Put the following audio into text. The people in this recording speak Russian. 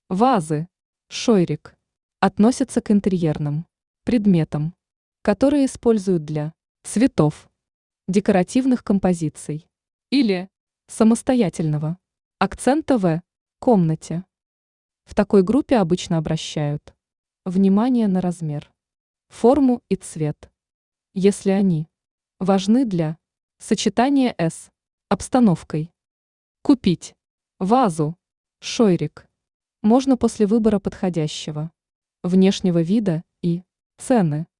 Вазы, шойрик, относятся к интерьерным предметам, которые используют для цветов, декоративных композиций или самостоятельного акцента в комнате. В такой группе обычно обращают внимание на размер, форму и цвет, если они важны для сочетания с обстановкой. Купить вазу, шойрик можно после выбора подходящего внешнего вида и цены.